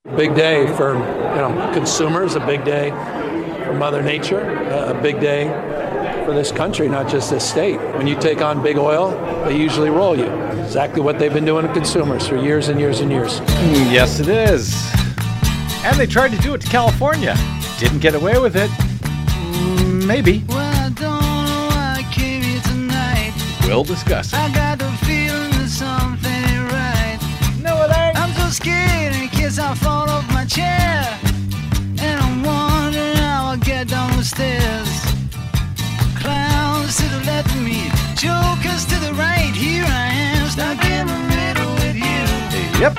Big day for consumers, a big day for Mother Nature, a big day for this country, not just this state. When you take on big oil, they usually roll you. Exactly what they've been doing to consumers for years and years and years. Yes, it is. And they tried to do it to California. Didn't get away with it. Maybe. Well, I don't know why I came here tonight. We'll discuss it. I got the feeling that something ain't right. No, it ain't. I'm so scared in case I fall off my chair. And I'm wondering how I'll get down the stairs. Clowns to the left of me, jokers to the right. Here I am, stuck in the middle with you. Yep.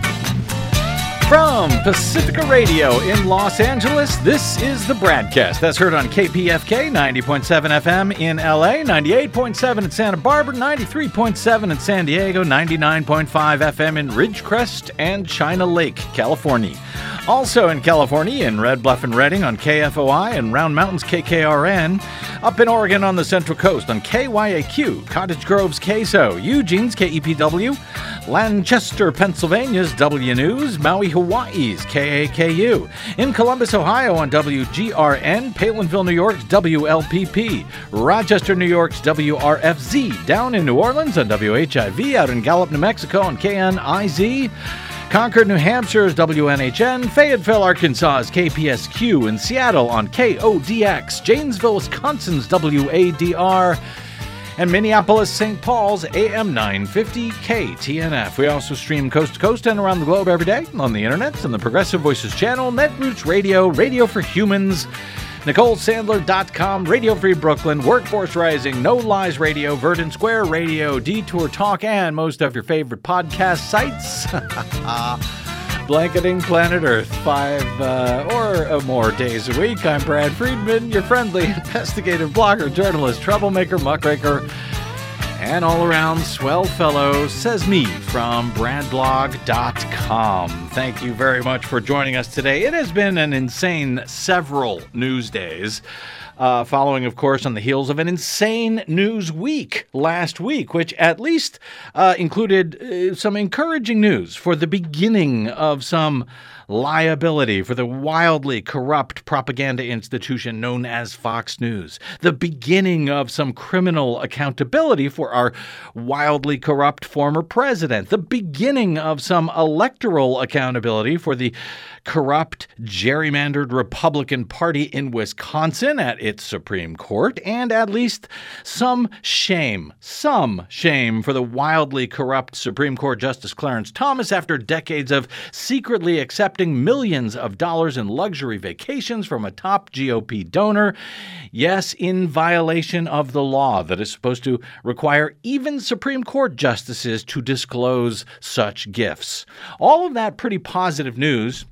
From Pacifica Radio in Los Angeles, this is the Bradcast. That's heard on KPFK 90.7 FM in LA, 98.7 in Santa Barbara, 93.7 in San Diego, 99.5 FM in Ridgecrest and China Lake, California. Also in California, in Red Bluff and Redding on KFOI and Round Mountains KKRN. Up in Oregon on the Central Coast on KYAQ, Cottage Grove's KSO, Eugene's KEPW, Lancaster, Pennsylvania's W News, Maui, Hawaii's KAKU, in Columbus, Ohio on WGRN, Palinville, New York's WLPP, Rochester, New York's WRFZ, down in New Orleans on WHIV, out in Gallup, New Mexico on KNIZ, Concord, New Hampshire's WNHN, Fayetteville, Arkansas's KPSQ, in Seattle on KODX, Janesville, Wisconsin's WADR, and Minneapolis, St. Paul's AM 950 KTNF. We also stream coast to coast and around the globe every day on the internet on the Progressive Voices channel, Netroots Radio, Radio for Humans, NicoleSandler.com, Radio Free Brooklyn, Workforce Rising, No Lies Radio, Verdant Square Radio, Detour Talk, and most of your favorite podcast sites. Blanketing Planet Earth 5 or more days a week. I'm Brad Friedman, your friendly investigative blogger, journalist, troublemaker, muckraker, and all-around swell fellow, says me from bradblog.com. Thank you very much for joining us today. It has been an insane several news days, following, of course, on the heels of an insane news week last week, which at least included some encouraging news for the beginning of some liability for the wildly corrupt propaganda institution known as Fox News, the beginning of some criminal accountability for our wildly corrupt former president, the beginning of some electoral accountability for the corrupt, gerrymandered Republican Party in Wisconsin at its Supreme Court, and at least some shame for the wildly corrupt Supreme Court Justice Clarence Thomas after decades of secretly accepting millions of dollars in luxury vacations from a top GOP donor. Yes, in violation of the law that is supposed to require even Supreme Court justices to disclose such gifts. All of that pretty positive news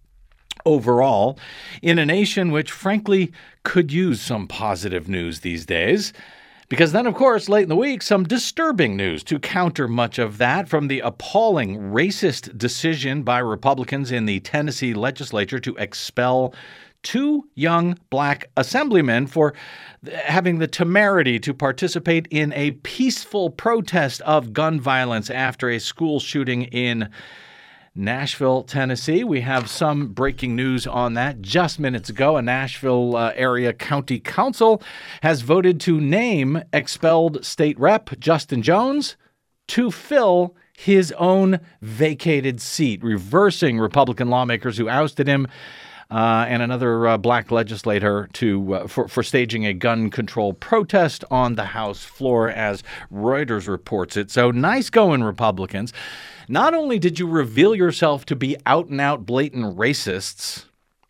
overall, in a nation which, frankly, could use some positive news these days. Because then, of course, late in the week, some disturbing news to counter much of that from the appalling racist decision by Republicans in the Tennessee legislature to expel two young black assemblymen for having the temerity to participate in a peaceful protest of gun violence after a school shooting in Nashville, Tennessee. We have some breaking news on that. Just minutes ago, a Nashville area county council has voted to name expelled state rep Justin Jones to fill his own vacated seat, reversing Republican lawmakers who ousted him and another black legislator for staging a gun control protest on the House floor, as Reuters reports it. So nice going, Republicans. Not only did you reveal yourself to be out-and-out blatant racists,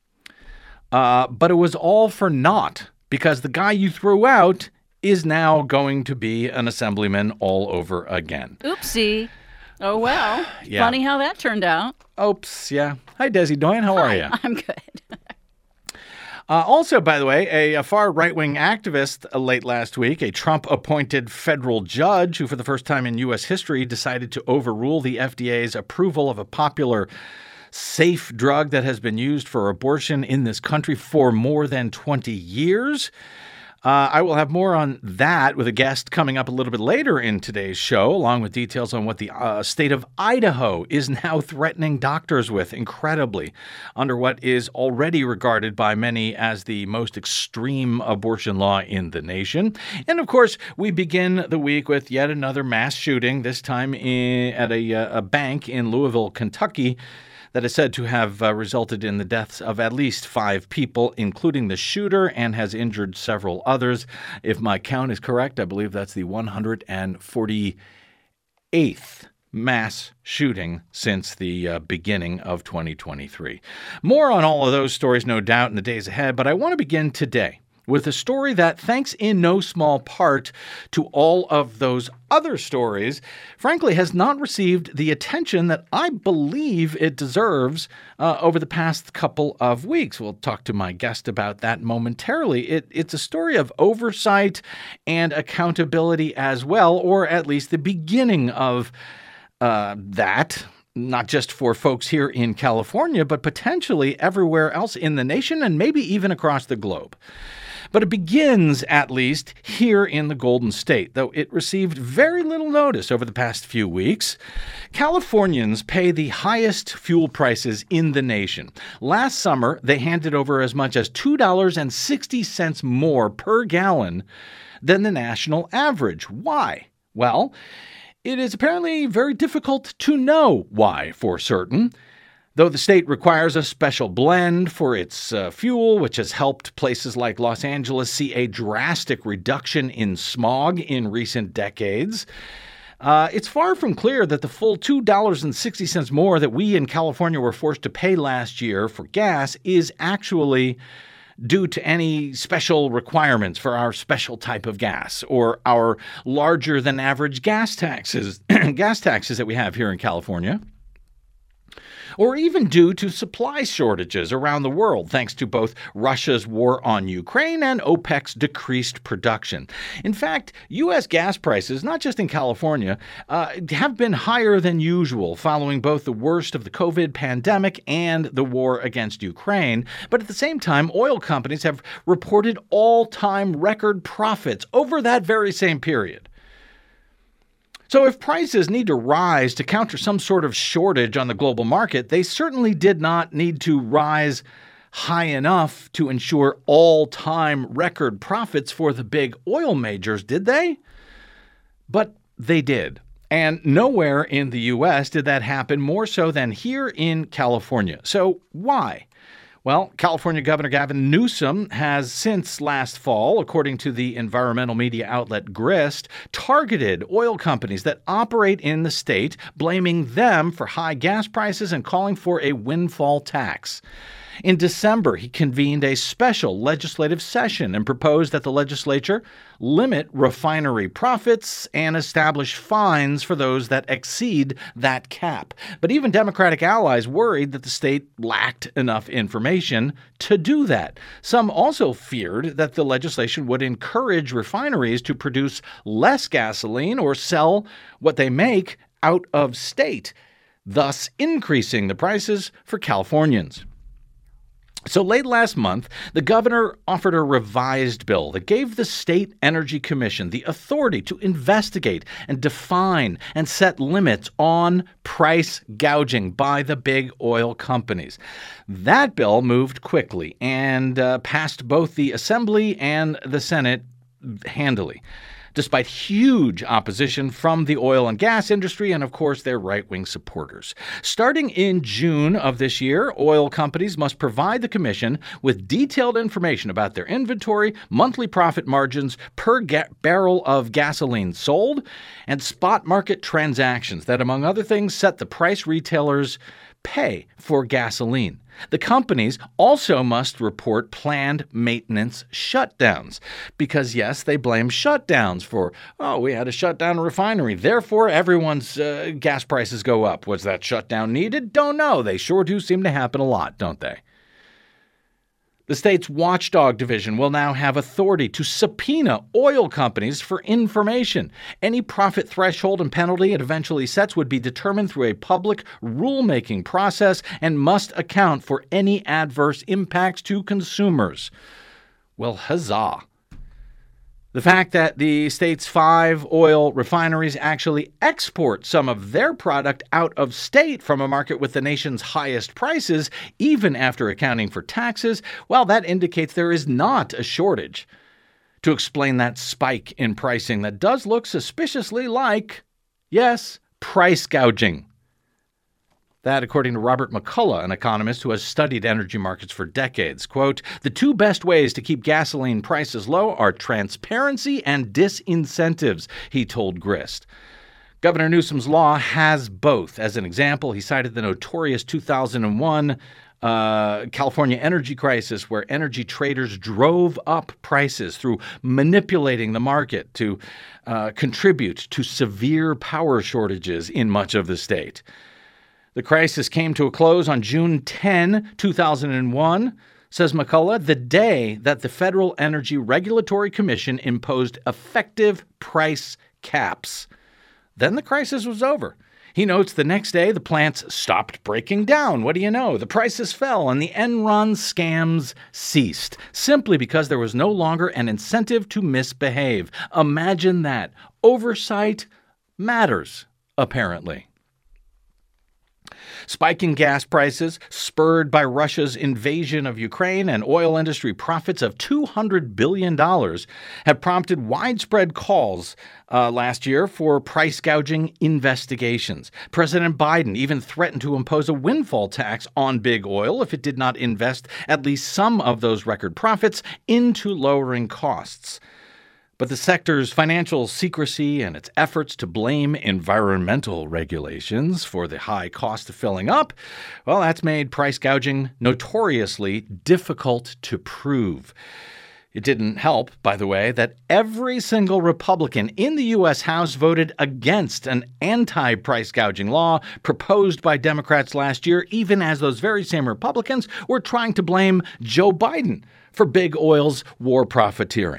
but it was all for naught, because the guy you threw out is now going to be an assemblyman all over again. Oopsie. Oh, well. Yeah. Funny how that turned out. Oops, yeah. Hi, Desi Doyen. How are you? I'm good. Also, by the way, a far right-wing activist late last week, a Trump-appointed federal judge who for the first time in U.S. history decided to overrule the FDA's approval of a popular safe drug that has been used for abortion in this country for more than 20 years. I will have more on that with a guest coming up a little bit later in today's show, along with details on what the state of Idaho is now threatening doctors with, incredibly, under what is already regarded by many as the most extreme abortion law in the nation. And of course, we begin the week with yet another mass shooting, this time at a bank in Louisville, Kentucky, that is said to have resulted in the deaths of at least 5 people, including the shooter, and has injured several others. If my count is correct, I believe that's the 148th mass shooting since the beginning of 2023. More on all of those stories, no doubt, in the days ahead, but I want to begin today with a story that, thanks in no small part to all of those other stories, frankly, has not received the attention that I believe it deserves over the past couple of weeks. We'll talk to my guest about that momentarily. It's a story of oversight and accountability as well, or at least the beginning of that. Not just for folks here in California, but potentially everywhere else in the nation and maybe even across the globe. But it begins, at least, here in the Golden State, though it received very little notice over the past few weeks. Californians pay the highest fuel prices in the nation. Last summer, they handed over as much as $2.60 more per gallon than the national average. Why? Well, it is apparently very difficult to know why for certain. Though the state requires a special blend for its fuel, which has helped places like Los Angeles see a drastic reduction in smog in recent decades, it's far from clear that the full $2.60 more that we in California were forced to pay last year for gas is actually due to any special requirements for our special type of gas or our larger than average gas taxes that we have here in California, or even due to supply shortages around the world, thanks to both Russia's war on Ukraine and OPEC's decreased production. In fact, U.S. gas prices, not just in California, have been higher than usual following both the worst of the COVID pandemic and the war against Ukraine. But at the same time, oil companies have reported all-time record profits over that very same period. So if prices need to rise to counter some sort of shortage on the global market, they certainly did not need to rise high enough to ensure all-time record profits for the big oil majors, did they? But they did. And nowhere in the U.S. did that happen more so than here in California. So why? Well, California Governor Gavin Newsom has since last fall, according to the environmental media outlet Grist, targeted oil companies that operate in the state, blaming them for high gas prices and calling for a windfall tax. In December, he convened a special legislative session and proposed that the legislature limit refinery profits and establish fines for those that exceed that cap. But even Democratic allies worried that the state lacked enough information to do that. Some also feared that the legislation would encourage refineries to produce less gasoline or sell what they make out of state, thus increasing the prices for Californians. So late last month, the governor offered a revised bill that gave the State Energy Commission the authority to investigate and define and set limits on price gouging by the big oil companies. That bill moved quickly and passed both the Assembly and the Senate handily, despite huge opposition from the oil and gas industry and, of course, their right-wing supporters. Starting in June of this year, oil companies must provide the commission with detailed information about their inventory, monthly profit margins per barrel of gasoline sold, and spot market transactions that, among other things, set the price retailers pay for gasoline. The companies also must report planned maintenance shutdowns because, yes, they blame shutdowns for, we had to shut down a refinery. Therefore, everyone's gas prices go up. Was that shutdown needed? Don't know. They sure do seem to happen a lot, don't they? The state's watchdog division will now have authority to subpoena oil companies for information. Any profit threshold and penalty it eventually sets would be determined through a public rulemaking process and must account for any adverse impacts to consumers. Well, huzzah. The fact that the state's 5 oil refineries actually export some of their product out of state from a market with the nation's highest prices, even after accounting for taxes, well, that indicates there is not a shortage. To explain that spike in pricing that does look suspiciously like, yes, price gouging. That, according to Robert McCullough, an economist who has studied energy markets for decades. Quote, the two best ways to keep gasoline prices low are transparency and disincentives, he told Grist. Governor Newsom's law has both. As an example, he cited the notorious 2001 California energy crisis, where energy traders drove up prices through manipulating the market to contribute to severe power shortages in much of the state. The crisis came to a close on June 10, 2001, says McCullough, the day that the Federal Energy Regulatory Commission imposed effective price caps. Then the crisis was over. He notes the next day the plants stopped breaking down. What do you know? The prices fell and the Enron scams ceased, simply because there was no longer an incentive to misbehave. Imagine that. Oversight matters, apparently. Spiking gas prices, spurred by Russia's invasion of Ukraine and oil industry profits of $200 billion, have prompted widespread calls last year for price gouging investigations. President Biden even threatened to impose a windfall tax on big oil if it did not invest at least some of those record profits into lowering costs. But the sector's financial secrecy and its efforts to blame environmental regulations for the high cost of filling up, well, that's made price gouging notoriously difficult to prove. It didn't help, by the way, that every single Republican in the U.S. House voted against an anti-price gouging law proposed by Democrats last year, even as those very same Republicans were trying to blame Joe Biden for big oil's war profiteering.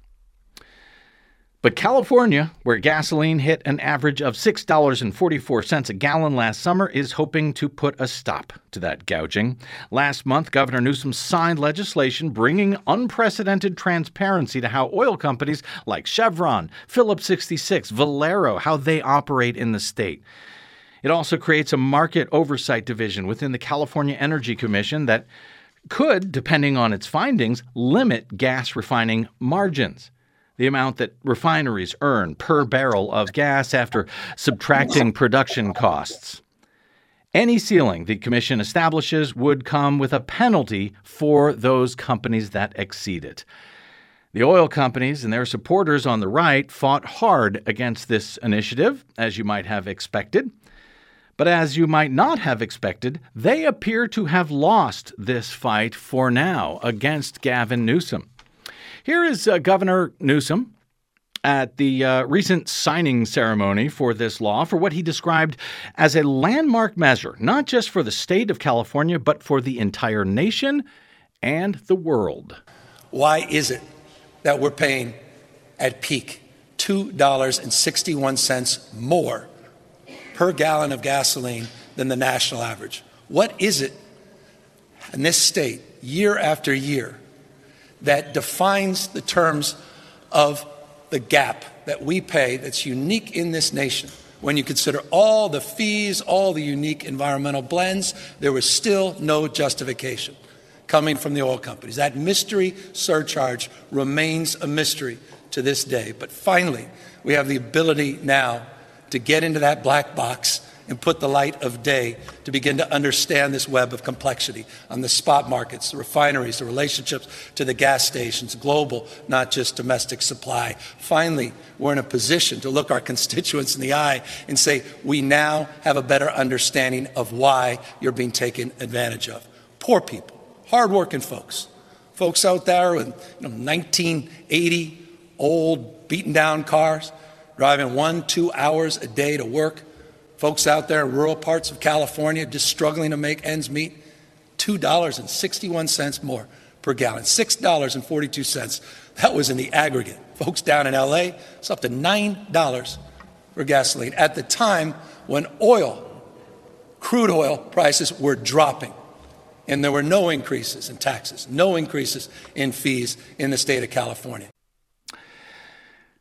But California, where gasoline hit an average of $6.44 a gallon last summer, is hoping to put a stop to that gouging. Last month, Governor Newsom signed legislation bringing unprecedented transparency to how oil companies like Chevron, Phillips 66, Valero, how they operate in the state. It also creates a market oversight division within the California Energy Commission that could, depending on its findings, limit gas refining margins. The amount that refineries earn per barrel of gas after subtracting production costs. Any ceiling the commission establishes would come with a penalty for those companies that exceed it. The oil companies and their supporters on the right fought hard against this initiative, as you might have expected. But as you might not have expected, they appear to have lost this fight for now against Gavin Newsom. Here is Governor Newsom at the recent signing ceremony for this law for what he described as a landmark measure, not just for the state of California, but for the entire nation and the world. Why is it that we're paying at peak $2.61 more per gallon of gasoline than the national average? What is it in this state, year after year, that defines the terms of the gap that we pay that's unique in this nation? When you consider all the fees, all the unique environmental blends, there was still no justification coming from the oil companies. That mystery surcharge remains a mystery to this day. But finally, we have the ability now to get into that black box and put the light of day to begin to understand this web of complexity on the spot markets, the refineries, the relationships to the gas stations, global, not just domestic supply. Finally, we're in a position to look our constituents in the eye and say, we now have a better understanding of why you're being taken advantage of. Poor people, hardworking folks out there with 1980 old beaten down cars, driving 1-2 hours a day to work. Folks out there in rural parts of California just struggling to make ends meet. $2.61 more per gallon, $6.42. That was in the aggregate. Folks down in LA, it's up to $9 for gasoline at the time when crude oil prices were dropping. And there were no increases in taxes, no increases in fees in the state of California.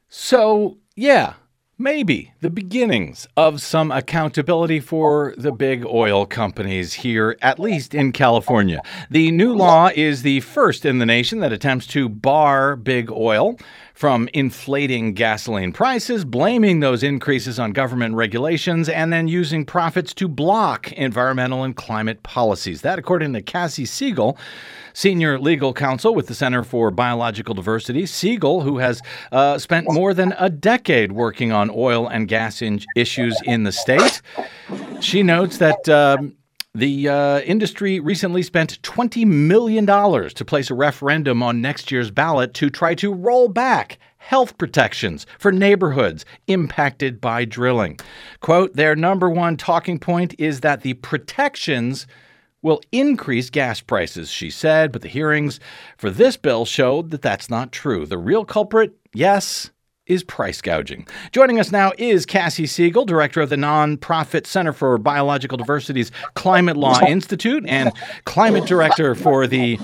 So, yeah, maybe the beginnings of some accountability for the big oil companies here, at least in California. The new law is the first in the nation that attempts to bar big oil from inflating gasoline prices, blaming those increases on government regulations, and then using profits to block environmental and climate policies. That, according to Cassie Siegel, senior legal counsel with the Center for Biological Diversity. Siegel, who has spent more than a decade working on oil and gas issues in the state. She notes that the industry recently spent $20 million to place a referendum on next year's ballot to try to roll back health protections for neighborhoods impacted by drilling. Quote, their number one talking point is that the protections will increase gas prices, she said, but the hearings for this bill showed that that's not true. The real culprit, yes, is price gouging. Joining us now is Cassie Siegel, director of the nonprofit Center for Biological Diversity's Climate Law Institute and climate director for the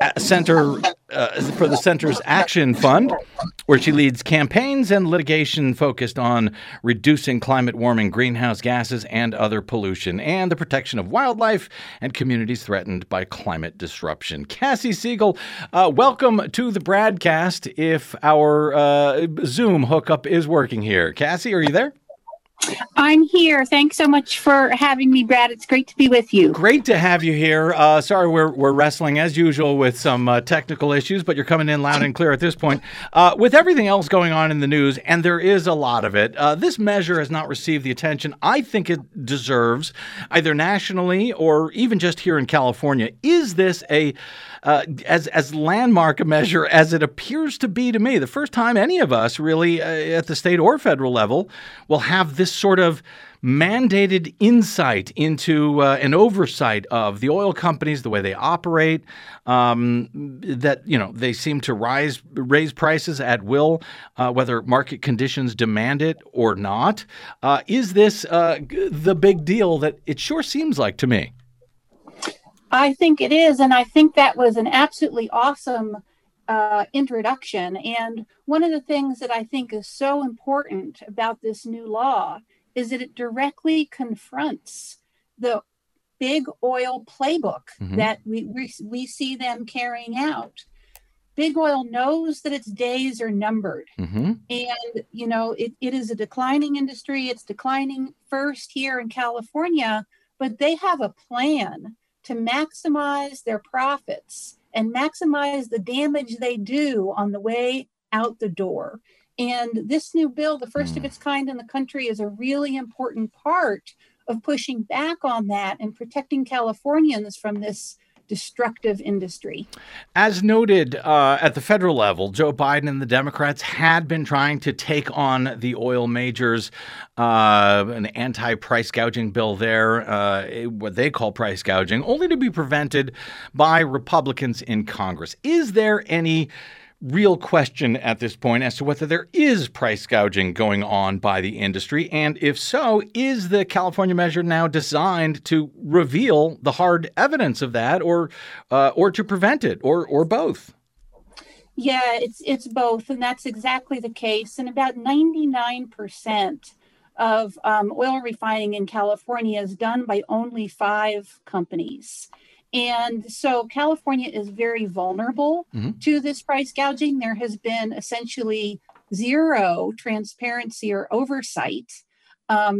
Center's Action Fund, where she leads campaigns and litigation focused on reducing climate warming greenhouse gases and other pollution, and the protection of wildlife and communities threatened by climate disruption. Cassie Siegel, welcome to the broadcast. If our Zoom hookup is working here, Cassie, are you there? I'm here. Thanks so much for having me, Brad. It's great to be with you. Great to have you here. Sorry, we're wrestling as usual with some technical issues, but you're coming in loud and clear at this point. With everything else going on in the news, and there is a lot of it, this measure has not received the attention I think it deserves, either nationally or even just here in California. Is this as landmark a measure as it appears to be to me, the first time any of us really at the state or federal level will have this sort of mandated insight into an oversight of the oil companies, the way they operate, that, they seem to raise prices at will, whether market conditions demand it or not. Is this the big deal that it sure seems like to me? I think it is, and I think that was an absolutely awesome introduction. And one of the things that I think is so important about this new law is that it directly confronts the big oil playbook that we see them carrying out. Big oil knows that its days are numbered. And, it is a declining industry. It's declining first here in California, but they have a plan to maximize their profits and maximize the damage they do on the way out the door. And this new bill, the first of its kind in the country, is a really important part of pushing back on that and protecting Californians from this destructive industry. As noted at the federal level, Joe Biden and the Democrats had been trying to take on the oil majors, an anti-price gouging bill there, what they call price gouging, only to be prevented by Republicans in Congress. Is there any real question at this point as to whether there is price gouging going on by the industry? And if so, is the California measure now designed to reveal the hard evidence of that or to prevent it or both? Yeah, it's both. And that's exactly the case. And about 99% of oil refining in California is done by only 5 companies. And so California is very vulnerable to this price gouging. There has been essentially zero transparency or oversight of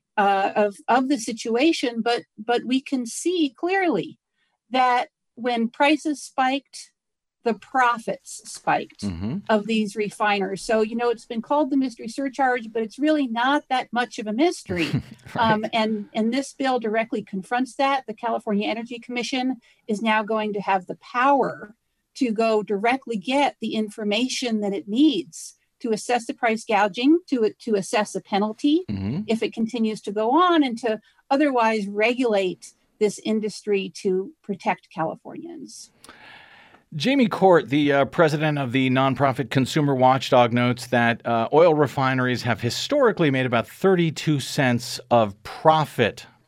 the situation. But we can see clearly that when prices spiked, the profits spiked of these refiners. So, it's been called the mystery surcharge, but it's really not that much of a mystery. Right. And this bill directly confronts that. The California Energy Commission is now going to have the power to go directly get the information that it needs to assess the price gouging, to assess a penalty if it continues to go on, and to otherwise regulate this industry to protect Californians. Jamie Court, the president of the nonprofit Consumer Watchdog, notes that oil refineries have historically made about 32 cents of profit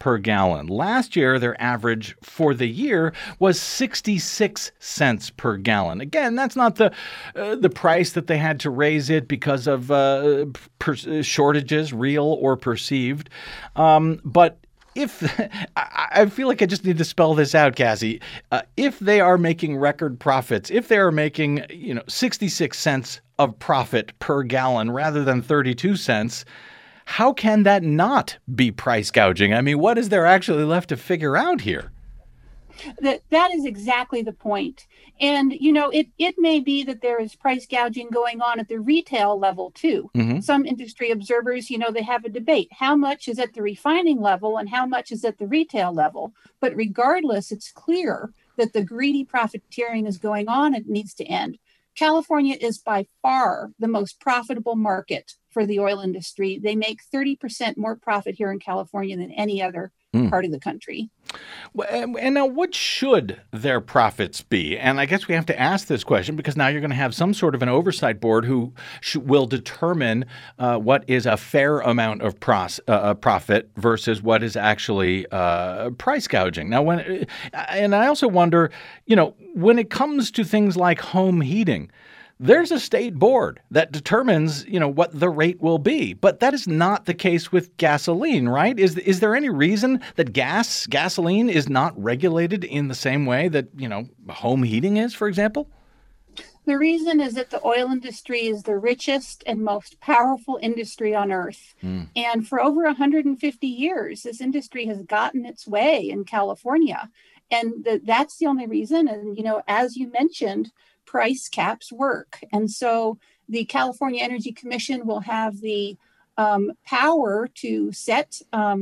per gallon. Last year, their average for the year was 66 cents per gallon. Again, that's not the price that they had to raise it because of shortages, real or perceived. But if I feel like I just need to spell this out, Cassie, if they are making record profits, if they are making 66 cents of profit per gallon rather than 32 cents, how can that not be price gouging? I mean, what is there actually left to figure out here? That is exactly the point. And, it may be that there is price gouging going on at the retail level, too. Mm-hmm. Some industry observers, they have a debate. How much is at the refining level and how much is at the retail level? But regardless, it's clear that the greedy profiteering is going on. It needs to end. California is by far the most profitable market for the oil industry. They make 30% more profit here in California than any other part of the country. And now what should their profits be? And I guess we have to ask this question because now you're going to have some sort of an oversight board who will determine what is a fair amount of profit versus what is actually price gouging. Now, and I also wonder, when it comes to things like home heating, there's a state board that determines, what the rate will be. But that is not the case with gasoline, right? Is there any reason that gasoline is not regulated in the same way that, home heating is, for example? The reason is that the oil industry is the richest and most powerful industry on earth. And for over 150 years, this industry has gotten its way in California. And that's the only reason. And, as you mentioned, price caps work. And so the California Energy Commission will have the power to set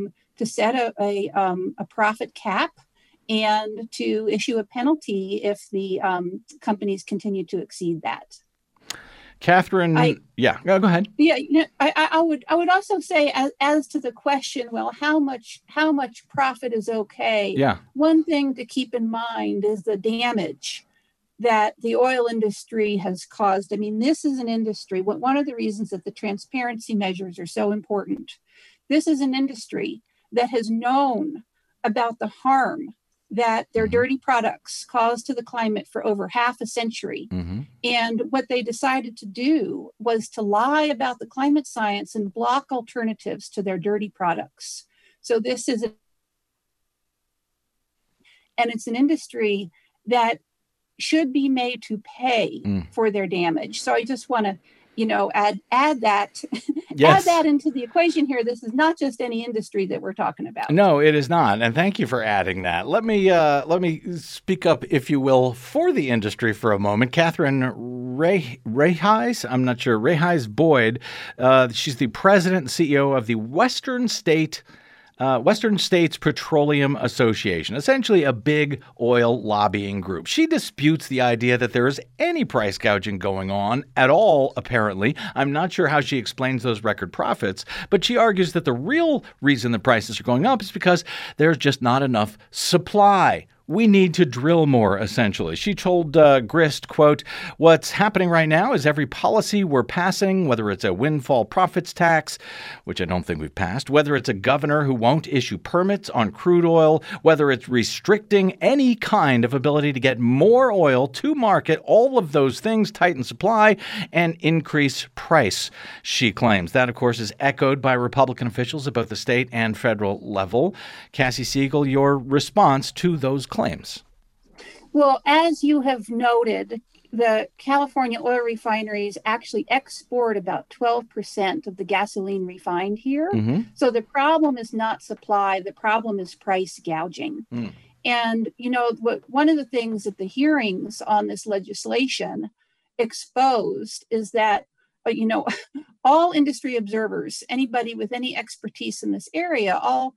a profit cap and to issue a penalty if the companies continue to exceed that. Catherine, go ahead. Yeah, I would also say as to the question, well, how much profit is okay? Yeah. One thing to keep in mind is the damage that the oil industry has caused. I mean, this is an industry. One of the reasons that the transparency measures are so important. This is an industry that has known about the harm that their dirty products cause to the climate for over half a century. Mm-hmm. And what they decided to do was to lie about the climate science and block alternatives to their dirty products. So this is it's an industry that should be made to pay for their damage. So I just want to, add that, yes. Add that into the equation here. This is not just any industry that we're talking about. No, it is not. And thank you for adding that. Let me speak up, if you will, for the industry for a moment. Catherine Reheis, I'm not sure, Reheis Boyd. She's the president and CEO of the Western States Petroleum Association, essentially a big oil lobbying group. She disputes the idea that there is any price gouging going on at all, apparently. I'm not sure how she explains those record profits, but she argues that the real reason the prices are going up is because there's just not enough supply. We need to drill more, essentially. She told Grist, quote, "What's happening right now is every policy we're passing, whether it's a windfall profits tax, which I don't think we've passed, whether it's a governor who won't issue permits on crude oil, whether it's restricting any kind of ability to get more oil to market, all of those things tighten supply and increase price," she claims. That, of course, is echoed by Republican officials at both the state and federal level. Cassie Siegel, your response to those claims? Well, as you have noted, the California oil refineries actually export about 12% of the gasoline refined here. Mm-hmm. So the problem is not supply, the problem is price gouging. And, one of the things that the hearings on this legislation exposed is that, all industry observers, anybody with any expertise in this area, all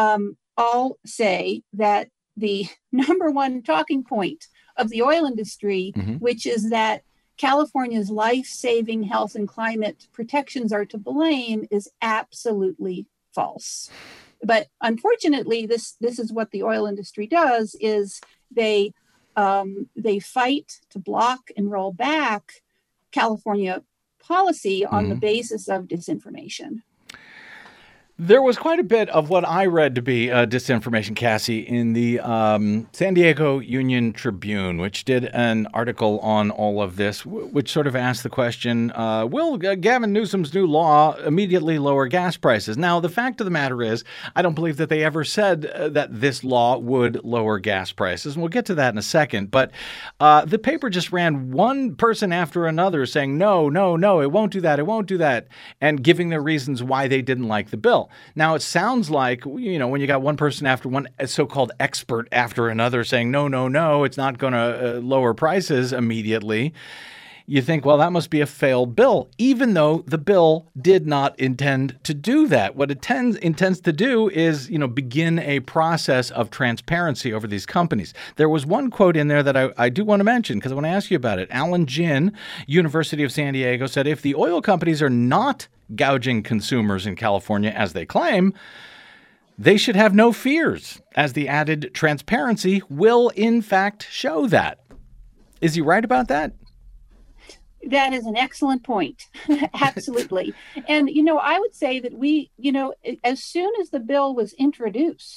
say that the number one talking point of the oil industry, which is that California's life-saving health and climate protections are to blame, is absolutely false. But unfortunately, this is what the oil industry does: is they fight to block and roll back California policy on the basis of disinformation. There was quite a bit of what I read to be disinformation, Cassie, in the San Diego Union Tribune, which did an article on all of this, which sort of asked the question, will Gavin Newsom's new law immediately lower gas prices? Now, the fact of the matter is, I don't believe that they ever said that this law would lower gas prices. And we'll get to that in a second. But the paper just ran one person after another saying, no, it won't do that, and giving their reasons why they didn't like the bill. Now, it sounds like, when you got one person after one so-called expert after another saying, no, it's not going to lower prices immediately, you think, well, that must be a failed bill, even though the bill did not intend to do that. What it intends to do is, begin a process of transparency over these companies. There was one quote in there that I do want to mention because I want to ask you about it. Alan Ginn, University of San Diego, said if the oil companies are not gouging consumers in California as they claim, they should have no fears, as the added transparency will in fact show that. Is he right about that? That is an excellent point. Absolutely. And, I would say that we, as soon as the bill was introduced,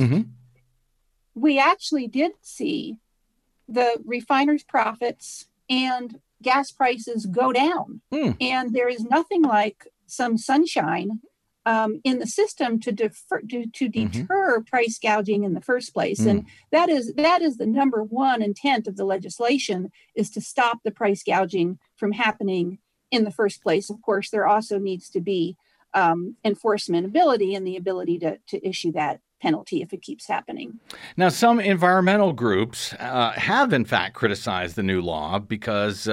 we actually did see the refiners' profits and gas prices go down. And there is nothing like some sunshine in the system to deter price gouging in the first place. And that is the number one intent of the legislation, is to stop the price gouging from happening in the first place. Of course, there also needs to be enforcement ability and the ability to issue that penalty if it keeps happening. Now, some environmental groups have, in fact, criticized the new law because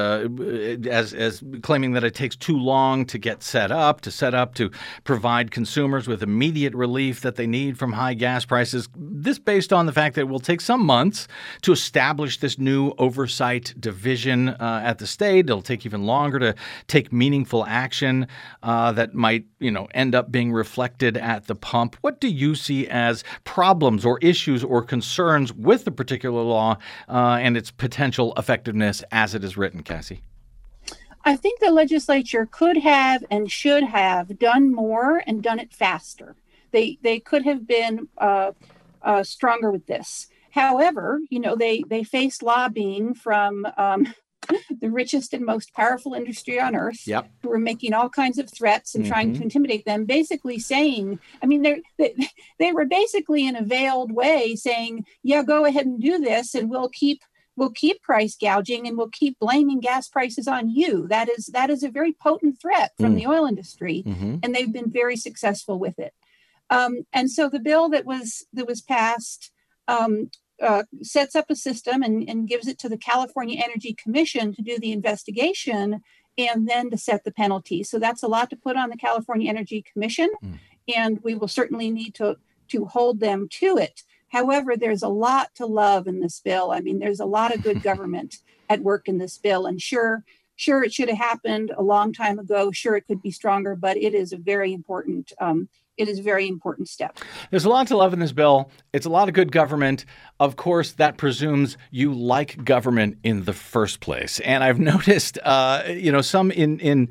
as claiming that it takes too long to get set up to provide consumers with immediate relief that they need from high gas prices. This based on the fact that it will take some months to establish this new oversight division at the state. It'll take even longer to take meaningful action that might, end up being reflected at the pump. What do you see as problems or issues or concerns with the particular law and its potential effectiveness as it is written, Cassie? I think the legislature could have and should have done more and done it faster. They could have been stronger with this. However, they faced lobbying from the richest and most powerful industry on earth, who were making all kinds of threats and trying to intimidate them, basically saying, they were basically in a veiled way saying, yeah, go ahead and do this and we'll keep price gouging and we'll keep blaming gas prices on you. That is a very potent threat from the oil industry, and they've been very successful with it. And so the bill that was passed sets up a system and gives it to the California Energy Commission to do the investigation and then to set the penalty. So that's a lot to put on the California Energy Commission, and we will certainly need to hold them to it. However, there's a lot to love in this bill. There's a lot of good government at work in this bill, and sure, it should have happened a long time ago. Sure, it could be stronger, but it is a very important step. There's a lot to love in this bill. It's a lot of good government. Of course, that presumes you like government in the first place. And I've noticed, some in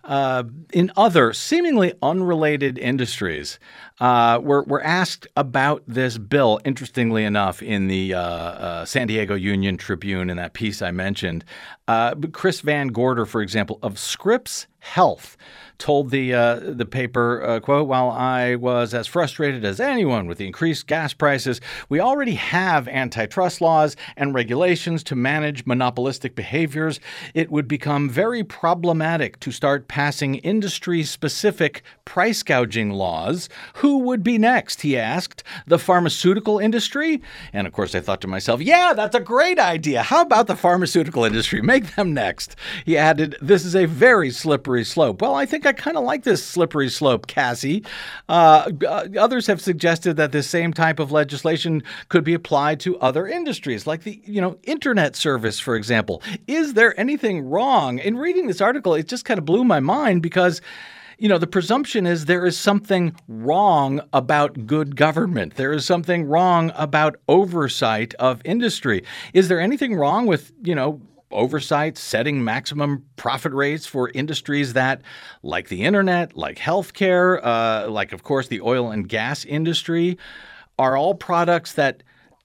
other seemingly unrelated industries were asked about this bill, interestingly enough, in the San Diego Union Tribune, in that piece I mentioned. Chris Van Gorder, for example, of Scripps Health, told the paper, quote, while I was as frustrated as anyone with the increased gas prices, we already have antitrust laws and regulations to manage monopolistic behaviors. It would become very problematic to start passing industry-specific price gouging laws. Who would be next, he asked. The pharmaceutical industry? And of course, I thought to myself, yeah, that's a great idea. How about the pharmaceutical industry? Make them next. He added, this is a very slippery slope. Well, I think I kind of like this slippery slope, Cassie. Others have suggested that this same type of legislation could be applied to other industries, like the internet service, for example. Is there anything wrong? In reading this article, it just kind of blew my mind because the presumption is there is something wrong about good government. There is something wrong about oversight of industry. Is there anything wrong with, oversight, setting maximum profit rates for industries that, like the internet, like healthcare, like, of course, the oil and gas industry, are all products that,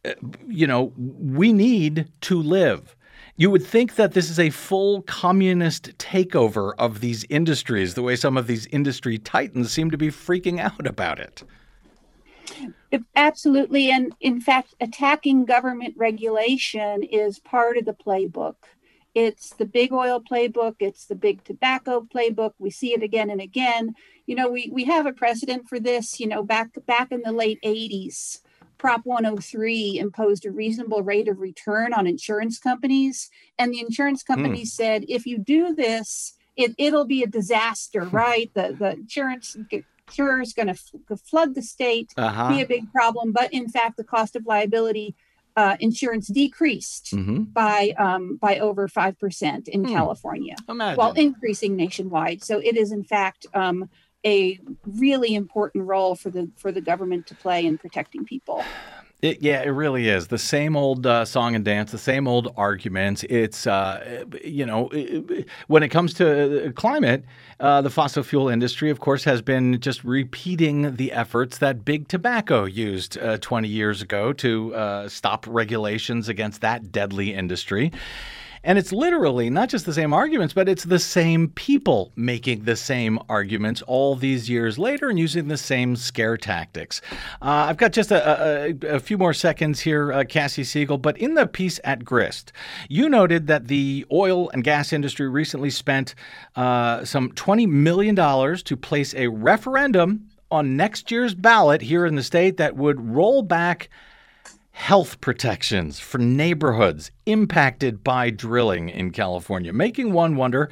we need to live. You would think that this is a full communist takeover of these industries, the way some of these industry titans seem to be freaking out about it. Absolutely. And in fact, attacking government regulation is part of the playbook. It's the big oil playbook. It's the big tobacco playbook. We see it again and again. We have a precedent for this. Back in the late 80s, Prop 103 imposed a reasonable rate of return on insurance companies. And the insurance companies said, if you do this, it'll be a disaster, right? The insurance is going to flood the state, be a big problem. But in fact, the cost of liability insurance decreased by over 5% in California, while increasing nationwide. So it is, in fact, a really important role for the government to play in protecting people. It really is. The same old song and dance, the same old arguments. It's, when it comes to climate, the fossil fuel industry, of course, has been just repeating the efforts that big tobacco used 20 years ago to stop regulations against that deadly industry. And it's literally not just the same arguments, but it's the same people making the same arguments all these years later and using the same scare tactics. I've got just a few more seconds here, Cassie Siegel, but in the piece at Grist, you noted that the oil and gas industry recently spent some $20 million to place a referendum on next year's ballot here in the state that would roll back health protections for neighborhoods impacted by drilling in California, making one wonder,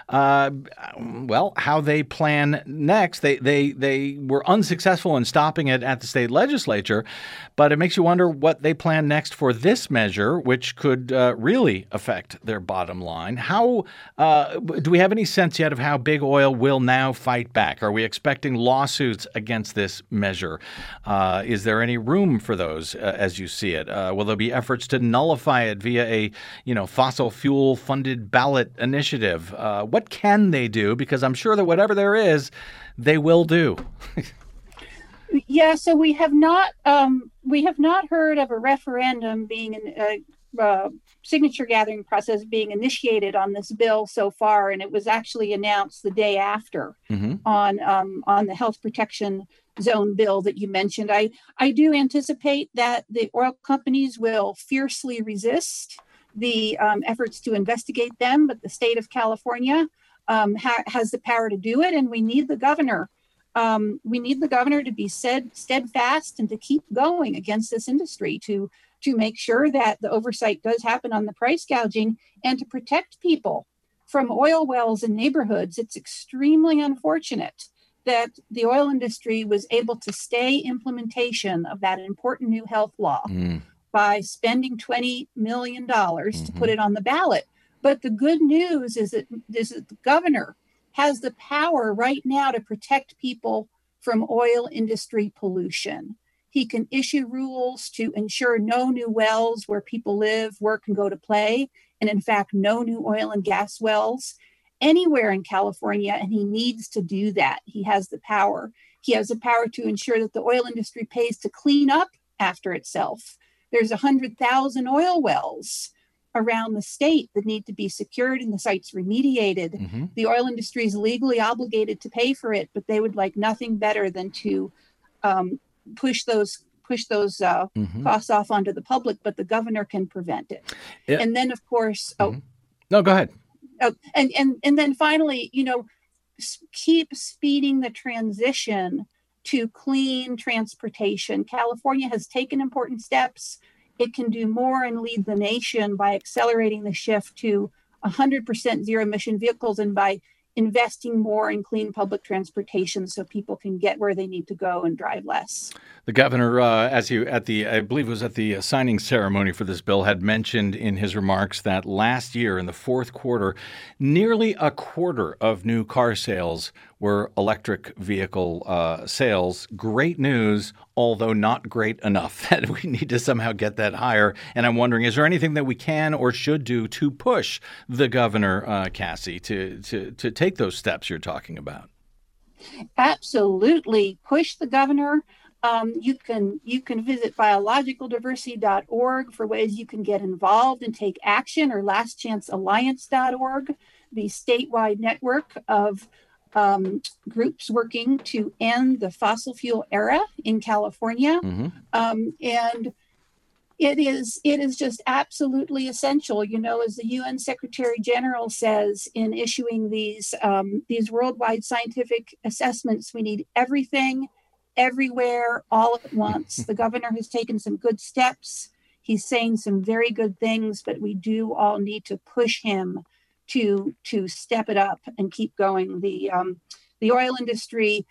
how they plan next. They were unsuccessful in stopping it at the state legislature, but it makes you wonder what they plan next for this measure, which could really affect their bottom line. How do we have any sense yet of how big oil will now fight back? Are we expecting lawsuits against this measure? Is there any room for those as you see it? Will there be efforts to nullify it via a fossil fuel funded ballot initiative? What can they do? Because I'm sure that whatever there is, they will do. Yeah, so we have not heard of a referendum being a signature gathering process being initiated on this bill so far, and it was actually announced the day after on the health protection zone bill that you mentioned. I do anticipate that the oil companies will fiercely resist the efforts to investigate them, but the state of California has the power to do it, and we need the governor. We need the governor to be steadfast and to keep going against this industry to make sure that the oversight does happen on the price gouging and to protect people from oil wells in neighborhoods. It's extremely unfortunate that the oil industry was able to stay implementation of that important new health law by spending $20 million to put it on the ballot. But the good news is that the governor has the power right now to protect people from oil industry pollution. He can issue rules to ensure no new wells where people live, work, and go to play, and in fact, no new oil and gas wells anywhere in California, and he needs to do that. He has the power. He has the power to ensure that the oil industry pays to clean up after itself. There's 100,000 oil wells around the state that need to be secured and the sites remediated. The oil industry is legally obligated to pay for it, but they would like nothing better than to push those costs off onto the public, but the governor can prevent it. Yeah. And then, of course, no, go ahead. And then finally, keep speeding the transition to clean transportation. California has taken important steps. It can do more and lead the nation by accelerating the shift to 100% zero emission vehicles and by investing more in clean public transportation so people can get where they need to go and drive less. The governor, I believe it was at the signing ceremony for this bill, had mentioned in his remarks that last year in the fourth quarter, nearly a quarter of new car sales were electric vehicle sales. Great news, although not great enough, that we need to somehow get that higher. And I'm wondering, is there anything that we can or should do to push the governor, Cassie, to take those steps you're talking about? Absolutely. Push the governor. You can visit biologicaldiversity.org for ways you can get involved and take action, or lastchancealliance.org, the statewide network of groups working to end the fossil fuel era in California. And it is just absolutely essential. You know, as the UN Secretary General says in issuing these worldwide scientific assessments, we need everything, everywhere, all at once. The governor has taken some good steps. He's saying some very good things, but we do all need to push him to step it up and keep going. The oil industry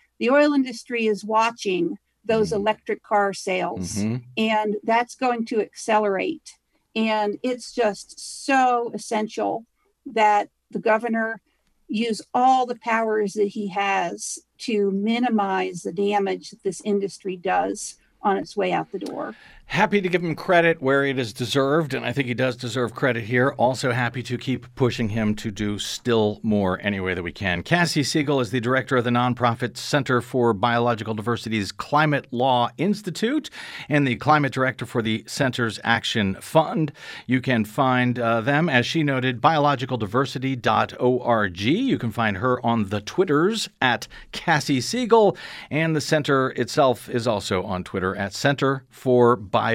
is watching those electric car sales, and that's going to accelerate. And it's just so essential that the governor use all the powers that he has to minimize the damage that this industry does on its way out the door. Happy to give him credit where it is deserved, and I think he does deserve credit here. Also happy to keep pushing him to do still more any way that we can. Cassie Siegel is the director of the nonprofit Center for Biological Diversity's Climate Law Institute and the climate director for the Center's Action Fund. You can find them, as she noted, biologicaldiversity.org. You can find her on the Twitters at Cassie Siegel, and the center itself is also on Twitter at Center for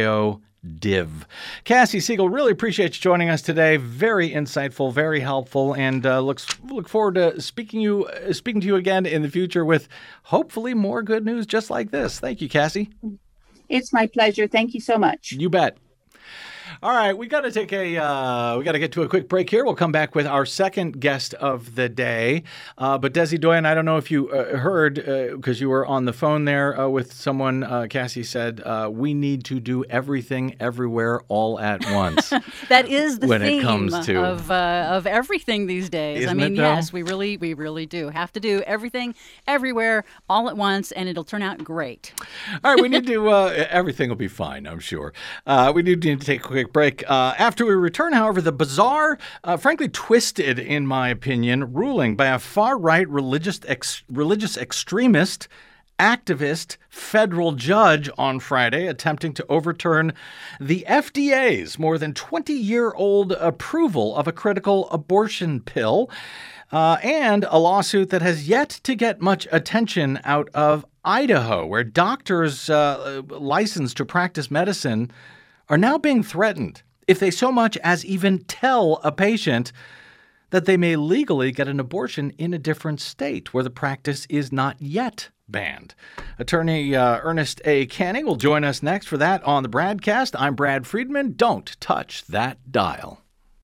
BioDiv. Cassie Siegel, really appreciate you joining us today. Very insightful, very helpful, and look forward to speaking to you again in the future with hopefully more good news just like this. Thank you, Cassie. It's my pleasure. Thank you so much. You bet. All right, we got to get to a quick break here. We'll come back with our second guest of the day. But Desi Doyen, I don't know if you heard, because you were on the phone there with someone. Cassie said, we need to do everything, everywhere, all at once. That is the when theme it comes to of everything these days. Isn't I mean, it, though? yes, we really do have to do everything, everywhere, all at once, and it'll turn out great. All right, we need to, everything will be fine, I'm sure. We need to take a quick break. After we return, however, the bizarre, frankly twisted, in my opinion, ruling by a far-right religious extremist activist federal judge on Friday attempting to overturn the FDA's more than 20-year-old approval of a critical abortion pill, and a lawsuit that has yet to get much attention out of Idaho, where doctors licensed to practice medicine are now being threatened if they so much as even tell a patient that they may legally get an abortion in a different state where the practice is not yet banned. Attorney Ernest A. Canning will join us next for that on the Bradcast. I'm Brad Friedman. Don't touch that dial.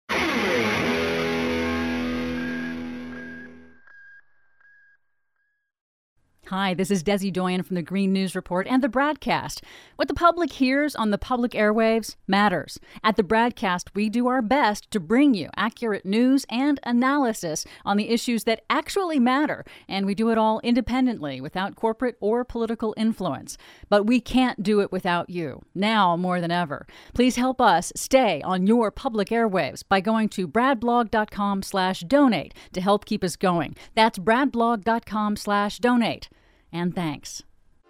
Hi, this is Desi Doyen from the Green News Report and the Bradcast. What the public hears on the public airwaves matters. At the Bradcast, we do our best to bring you accurate news and analysis on the issues that actually matter, and we do it all independently, without corporate or political influence. But we can't do it without you, now more than ever. Please help us stay on your public airwaves by going to bradblog.com/donate to help keep us going. That's bradblog.com/donate. And thanks.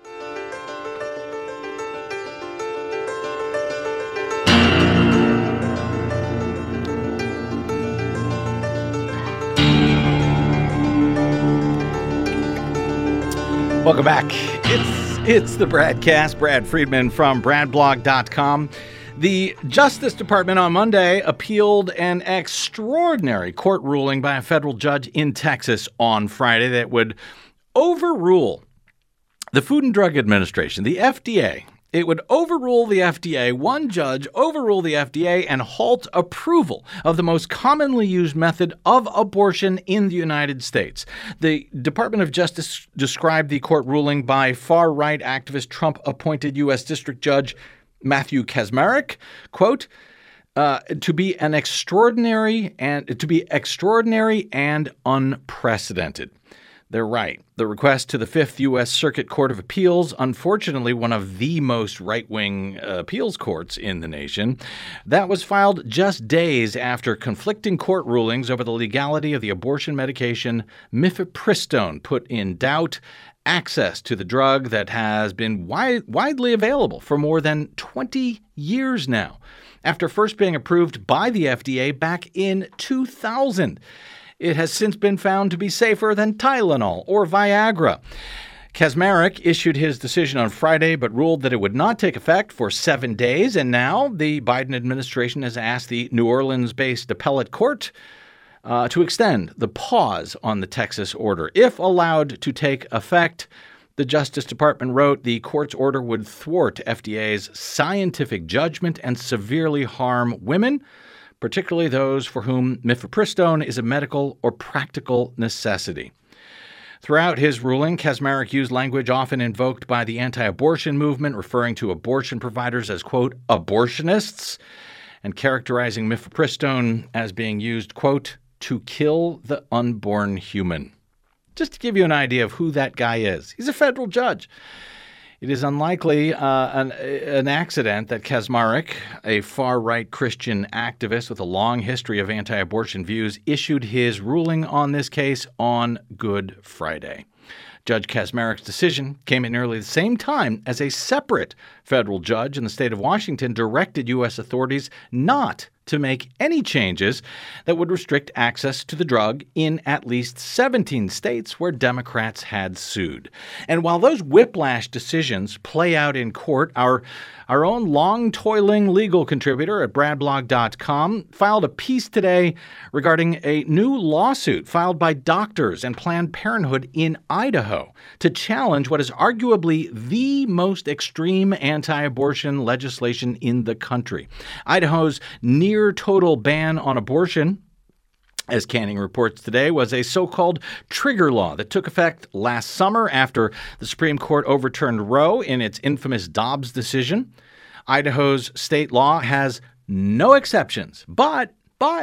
Welcome back. It's the Bradcast. Brad Friedman from bradblog.com. The Justice Department on Monday appealed an extraordinary court ruling by a federal judge in Texas on Friday that would overrule the Food and Drug Administration, the FDA. It would overrule the FDA, one judge overrule the FDA, and halt approval of the most commonly used method of abortion in the United States. The Department of Justice described the court ruling by far-right activist Trump-appointed U.S. District Judge Matthew Kacsmaryk, quote, to be extraordinary and unprecedented. They're right. The request to the Fifth U.S. Circuit Court of Appeals, unfortunately one of the most right-wing appeals courts in the nation, that was filed just days after conflicting court rulings over the legality of the abortion medication mifepristone put in doubt access to the drug that has been widely available for more than 20 years now, after first being approved by the FDA back in 2000. It has since been found to be safer than Tylenol or Viagra. Kaczmarek issued his decision on Friday, but ruled that it would not take effect for 7 days. And now the Biden administration has asked the New Orleans-based appellate court to extend the pause on the Texas order. If allowed to take effect, the Justice Department wrote, the court's order would thwart FDA's scientific judgment and severely harm women, particularly those for whom mifepristone is a medical or practical necessity. Throughout his ruling, Kaczmarek used language often invoked by the anti-abortion movement, referring to abortion providers as, quote, abortionists, and characterizing mifepristone as being used, quote, to kill the unborn human. Just to give you an idea of who that guy is, he's a federal judge. It is unlikely an accident that Kaczmarek, a far-right Christian activist with a long history of anti-abortion views, issued his ruling on this case on Good Friday. Judge Kaczmarek's decision came at nearly the same time as a separate federal judge in the state of Washington directed U.S. authorities not to make any changes that would restrict access to the drug in at least 17 states where Democrats had sued. And while those whiplash decisions play out in court, our own long-toiling legal contributor at bradblog.com filed a piece today regarding a new lawsuit filed by doctors and Planned Parenthood in Idaho to challenge what is arguably the most extreme anti-abortion legislation in the country. Idaho's near-total ban on abortion, as Canning reports today, was a so-called trigger law that took effect last summer after the Supreme Court overturned Roe in its infamous Dobbs decision. Idaho's state law has no exceptions, but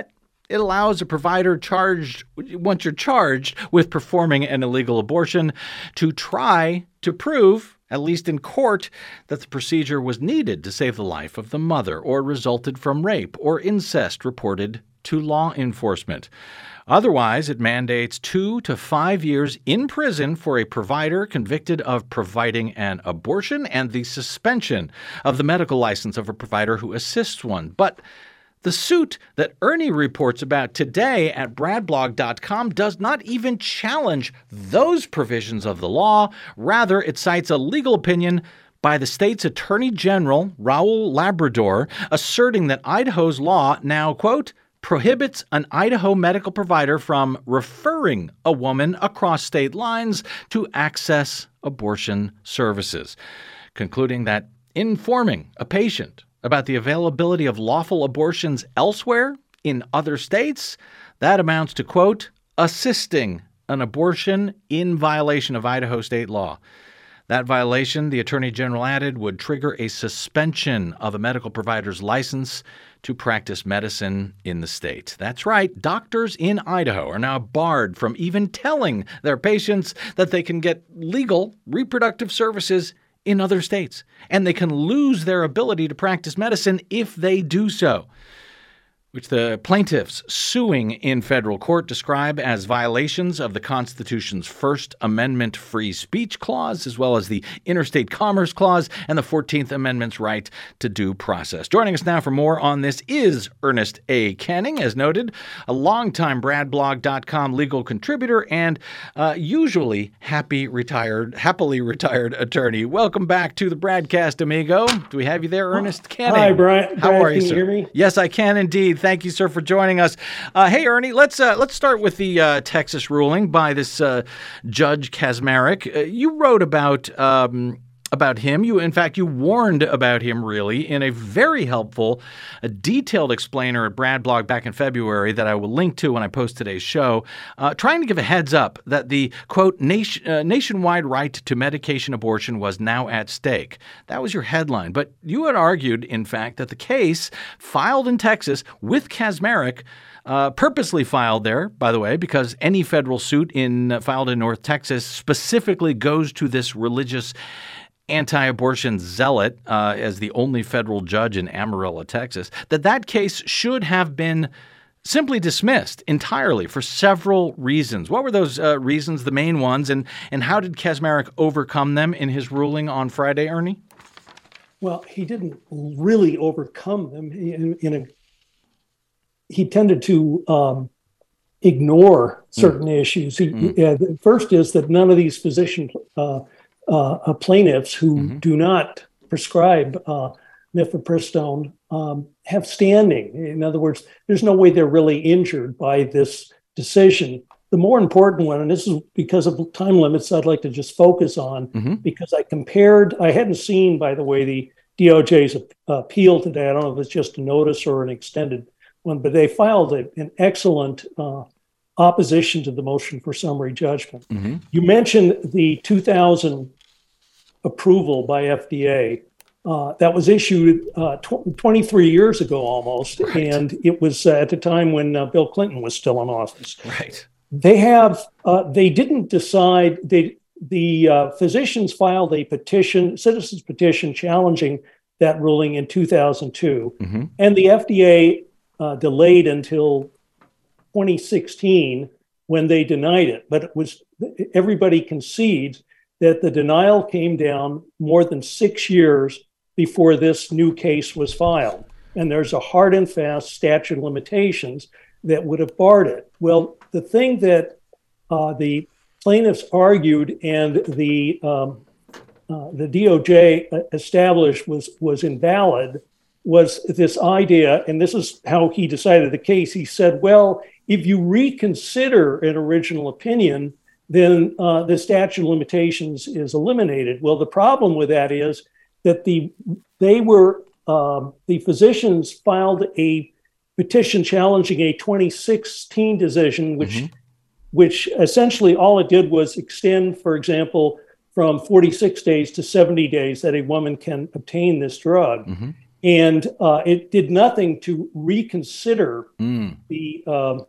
it allows a provider charged, once you're charged with performing an illegal abortion, to try to prove, at least in court, that the procedure was needed to save the life of the mother or resulted from rape or incest reported to law enforcement. Otherwise, it mandates 2 to 5 years in prison for a provider convicted of providing an abortion and the suspension of the medical license of a provider who assists one. But the suit that Ernie reports about today at bradblog.com does not even challenge those provisions of the law. Rather, it cites a legal opinion by the state's Attorney General, Raul Labrador, asserting that Idaho's law now, quote, prohibits an Idaho medical provider from referring a woman across state lines to access abortion services, concluding that informing a patient about the availability of lawful abortions elsewhere in other states, that amounts to, quote, assisting an abortion in violation of Idaho state law. That violation, the Attorney General added, would trigger a suspension of a medical provider's license to practice medicine in the state. That's right. Doctors in Idaho are now barred from even telling their patients that they can get legal reproductive services in other states, and they can lose their ability to practice medicine if they do so, which the plaintiffs suing in federal court describe as violations of the Constitution's First Amendment free speech clause, as well as the Interstate Commerce Clause and the 14th Amendment's right to due process. Joining us now for more on this is Ernest A. Canning, as noted, a longtime bradblog.com legal contributor and usually happily retired attorney. Welcome back to the Bradcast, amigo. Do we have you there, Ernest Canning? Hi, Brian. How are you, Can sir? you hear me? Yes, I can indeed. Thank you, sir, for joining us. Hey, Ernie, let's start with the Texas ruling by this Judge Kaczmarek. You wrote about about him. In fact, you warned about him really in a very helpful, detailed explainer at Brad Blog back in February that I will link to when I post today's show, trying to give a heads up that the, quote, nationwide right to medication abortion was now at stake. That was your headline. But you had argued, in fact, that the case filed in Texas with Kaczmarek, purposely filed there, by the way, because any federal suit filed in North Texas specifically goes to this religious anti-abortion zealot as the only federal judge in Amarillo, Texas, that case should have been simply dismissed entirely for several reasons. What were those reasons, the main ones, and how did Kaczmarek overcome them in his ruling on Friday, Ernie? Well, he didn't really overcome them. He tended to ignore certain issues. The first is that none of these physician plaintiffs who do not prescribe mifepristone have standing. In other words, there's no way they're really injured by this decision. The more important one, and this is because of time limits I'd like to just focus on, because I hadn't seen, by the way, the DOJ's appeal today. I don't know if it's just a notice or an extended one, but they filed an excellent opposition to the motion for summary judgment. You mentioned the 2000 approval by FDA that was issued 23 years ago almost, right. And it was at the time when Bill Clinton was still in office. Right. They didn't decide. The physicians filed a citizens petition challenging that ruling in 2002, and the FDA delayed until 2016 when they denied it. But everybody concedes that the denial came down more than 6 years before this new case was filed. And there's a hard and fast statute of limitations that would have barred it. Well, the thing that the plaintiffs argued and the DOJ established was invalid was this idea, and this is how he decided the case. He said, well, if you reconsider an original opinion, then the statute of limitations is eliminated. Well, the problem with that is that the physicians filed a petition challenging a 2016 decision, which essentially all it did was extend, for example, from 46 days to 70 days that a woman can obtain this drug. And it did nothing to reconsider the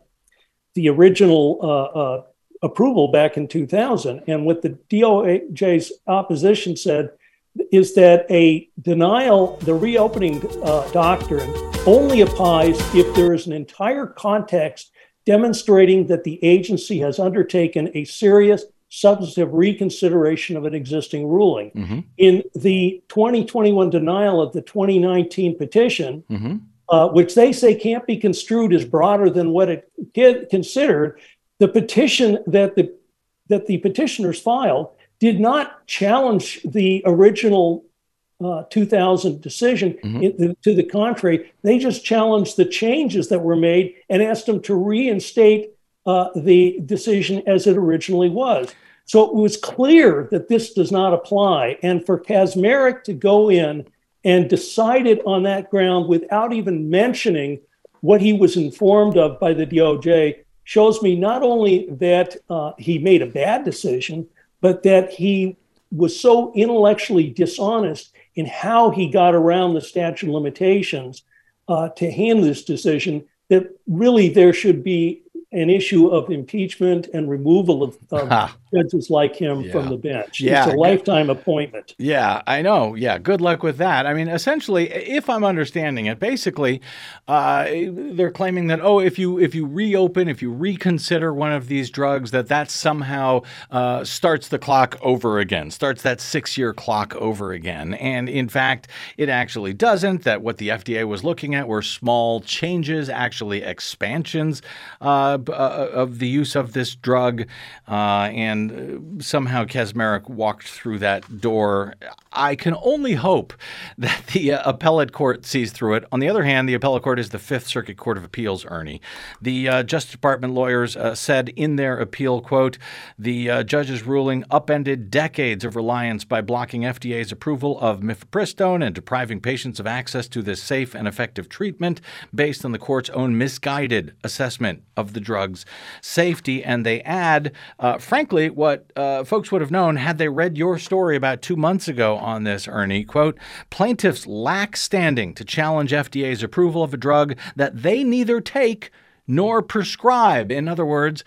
original approval back in 2000. And what the DOJ's opposition said is that a denial, the reopening doctrine, only applies if there is an entire context demonstrating that the agency has undertaken a serious substantive reconsideration of an existing ruling. In the 2021 denial of the 2019 petition, which they say can't be construed as broader than what it considered, the petition that the petitioners filed did not challenge the original 2000 decision. To the contrary, they just challenged the changes that were made and asked them to reinstate the decision as it originally was. So it was clear that this does not apply. And for Kaczmarek to go in and decide it on that ground without even mentioning what he was informed of by the DOJ shows me not only that he made a bad decision, but that he was so intellectually dishonest in how he got around the statute of limitations to handle this decision, that really there should be an issue of impeachment and removal of judges like him from the bench. It's a lifetime appointment. Yeah, I know. Yeah, good luck with that. I mean, essentially, if I'm understanding it, basically, they're claiming that, if you reopen, if you reconsider one of these drugs, that somehow starts the clock over again, starts that 6-year clock over again. And in fact, it actually doesn't. That what the FDA was looking at were small changes, actually expansions, of the use of this drug, and somehow Kaczmarek walked through that door. I can only hope that the appellate court sees through it. On the other hand, the appellate court is the Fifth Circuit Court of Appeals, Ernie. The Justice Department lawyers said in their appeal, quote, the judge's ruling upended decades of reliance by blocking FDA's approval of mifepristone and depriving patients of access to this safe and effective treatment based on the court's own misguided assessment of the drug's safety. And they add, frankly, what folks would have known had they read your story about 2 months ago on this, Ernie, quote, plaintiffs lack standing to challenge FDA's approval of a drug that they neither take nor prescribe. In other words,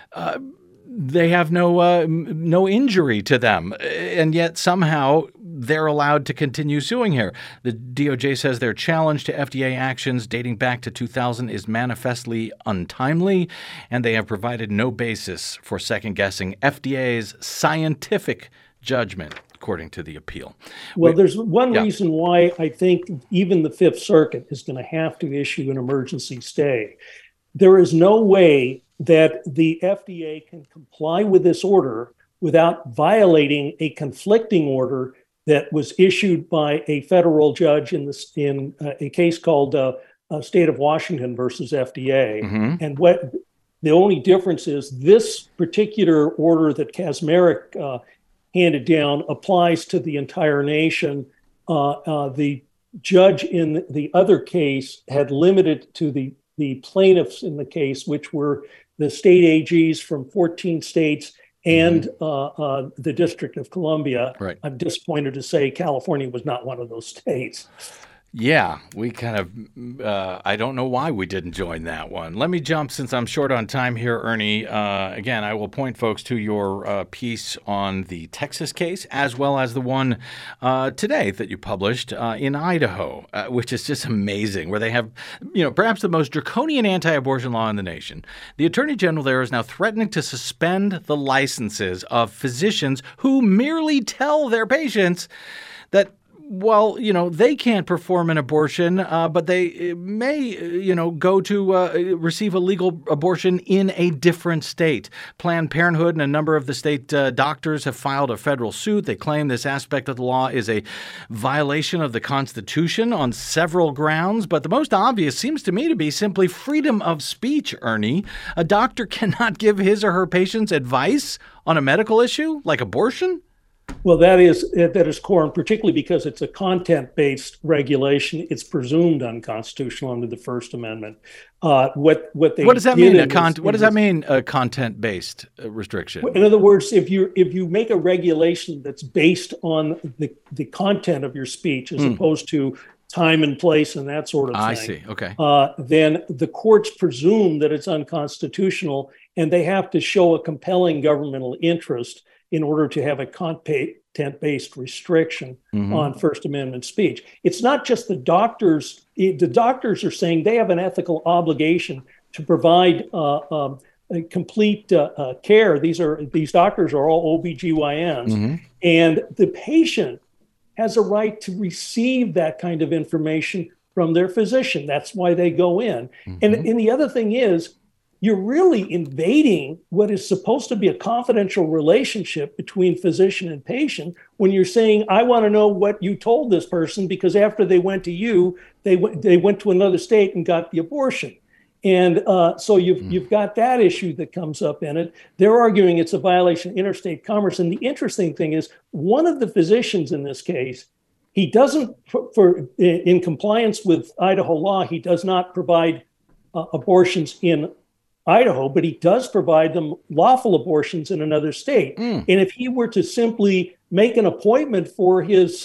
they have no injury to them, and yet somehow they're allowed to continue suing here. The DOJ says their challenge to FDA actions dating back to 2000 is manifestly untimely, and they have provided no basis for second-guessing FDA's scientific judgment, according to the appeal. Well, there's one reason why I think even the Fifth Circuit is going to have to issue an emergency stay. There is no way that the FDA can comply with this order without violating a conflicting order that was issued by a federal judge in a case called State of Washington versus FDA. Mm-hmm. And what the only difference is this particular order that Kaczmarek handed down applies to the entire nation. The judge in the other case had limited to the plaintiffs in the case, which were the state AGs from 14 states and the District of Columbia. Right. I'm disappointed to say California was not one of those states. Yeah, we kind of, I don't know why we didn't join that one. Let me jump, since I'm short on time here, Ernie. Again, I will point folks to your piece on the Texas case, as well as the one today that you published in Idaho, which is just amazing, where they have, perhaps the most draconian anti-abortion law in the nation. The Attorney General there is now threatening to suspend the licenses of physicians who merely tell their patients that, well, they can't perform an abortion, but they may, go to receive a legal abortion in a different state. Planned Parenthood and a number of the state doctors have filed a federal suit. They claim this aspect of the law is a violation of the Constitution on several grounds, but the most obvious seems to me to be simply freedom of speech, Ernie. A doctor cannot give his or her patients advice on a medical issue like abortion? Well, that is core, and particularly because it's a content-based regulation, it's presumed unconstitutional under the First Amendment. What does that mean? What does that mean? A content-based restriction? In other words, if you make a regulation that's based on the content of your speech as opposed to time and place and that sort of thing. I see. Okay. Then the courts presume that it's unconstitutional, and they have to show a compelling governmental interest in order to have a content-based restriction on First Amendment speech. It's not just the doctors. The doctors are saying they have an ethical obligation to provide complete care. These doctors are all OBGYNs, and the patient has a right to receive that kind of information from their physician. That's why they go in. And the other thing is, you're really invading what is supposed to be a confidential relationship between physician and patient when you're saying, I want to know what you told this person, because after they went to you, they went to another state and got the abortion. And so you've got that issue that comes up in it. They're arguing it's a violation of interstate commerce. And the interesting thing is, one of the physicians in this case, he doesn't, in compliance with Idaho law, he does not provide abortions in Idaho, but he does provide them lawful abortions in another state. And if he were to simply make an appointment for his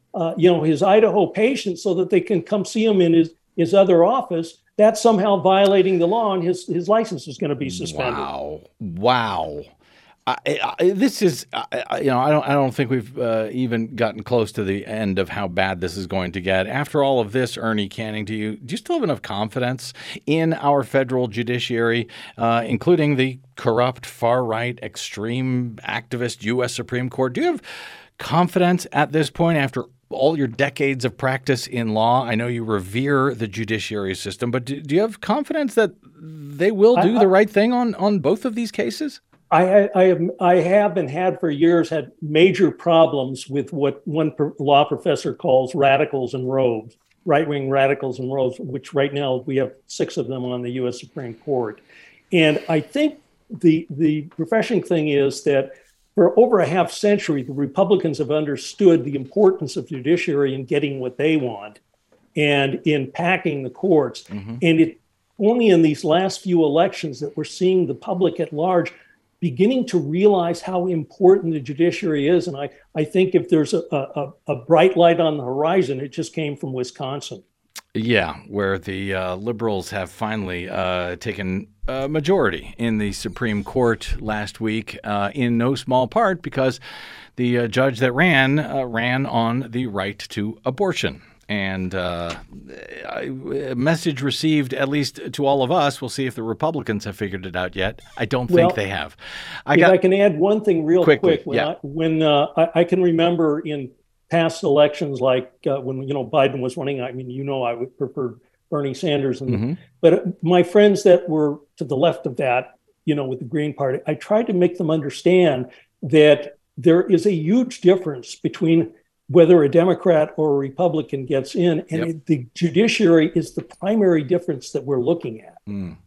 Idaho patient so that they can come see him in his other office, that's somehow violating the law, and his license is going to be suspended. Wow. This is, I don't think we've even gotten close to the end of how bad this is going to get. After all of this, Ernie Canning, do you still have enough confidence in our federal judiciary, including the corrupt, far-right, extreme activist U.S. Supreme Court? Do you have confidence at this point, after all your decades of practice in law, I know you revere the judiciary system, but do you have confidence that they will do the right thing on both of these cases? I have and had for years had major problems with what one law professor calls radicals in robes, right-wing radicals in robes, which right now we have 6 of them on the U.S. Supreme Court. And I think the refreshing thing is that for over a half century, the Republicans have understood the importance of judiciary in getting what they want and in packing the courts. And it only in these last few elections that we're seeing the public at large beginning to realize how important the judiciary is. And I think if there's a bright light on the horizon, it just came from Wisconsin. Yeah, where the liberals have finally taken a majority in the Supreme Court last week, in no small part because the judge that ran on the right to abortion. And a message received, at least to all of us. We'll see if the Republicans have figured it out yet. I don't think they have. I can add one thing real quick. When I can remember in past elections, like when Biden was running, I would prefer Bernie Sanders. But my friends that were to the left of that, with the Green Party, I tried to make them understand that there is a huge difference between whether a Democrat or a Republican gets in, and the judiciary is the primary difference that we're looking at.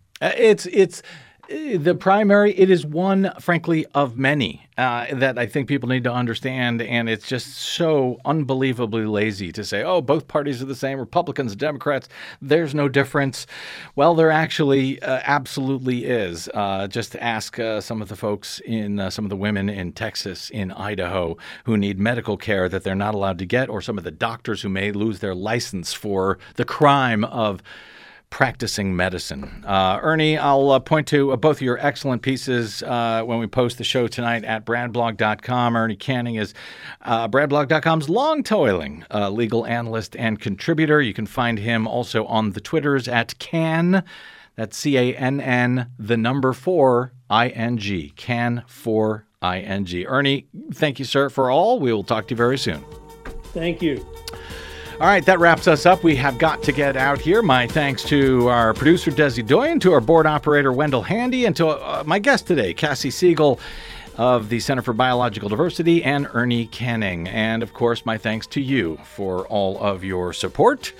It's the primary. It is one, frankly, of many that I think people need to understand. And it's just so unbelievably lazy to say, oh, both parties are the same, Republicans and Democrats. There's no difference. Well, there actually absolutely is. Just ask some of the folks some of the women in Texas, in Idaho, who need medical care that they're not allowed to get, or some of the doctors who may lose their license for the crime of practicing medicine. Ernie, I'll point to both of your excellent pieces when we post the show tonight at bradblog.com. Ernie Canning is bradblog.com's long-toiling legal analyst and contributor. You can find him also on the Twitters at Cann. That's CANN, the number 4 ING. Cann 4 ING. Ernie, thank you, sir, for all. We will talk to you very soon. Thank you. All right, that wraps us up. We have got to get out here. My thanks to our producer, Desi Doyen, to our board operator, Wendell Handy, and to my guest today, Cassie Siegel of the Center for Biological Diversity, and Ernie Canning. And, of course, my thanks to you for all of your support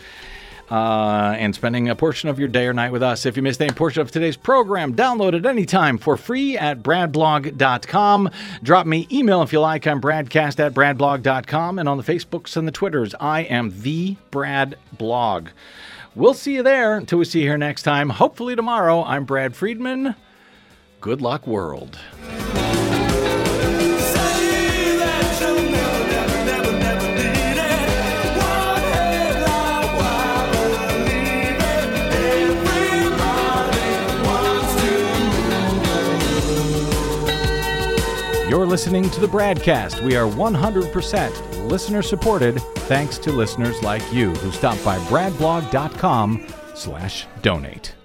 and spending a portion of your day or night with us. If you missed any portion of today's program, download it anytime for free at bradblog.com. Drop me email if you like. I'm bradcast@bradblog.com. And on the Facebooks and the Twitters, I am the Brad Blog. We'll see you there. Until we see you here next time, hopefully tomorrow, I'm Brad Friedman. Good luck, world. You're listening to the Bradcast. We are 100% listener-supported, thanks to listeners like you who stop by bradblog.com/donate.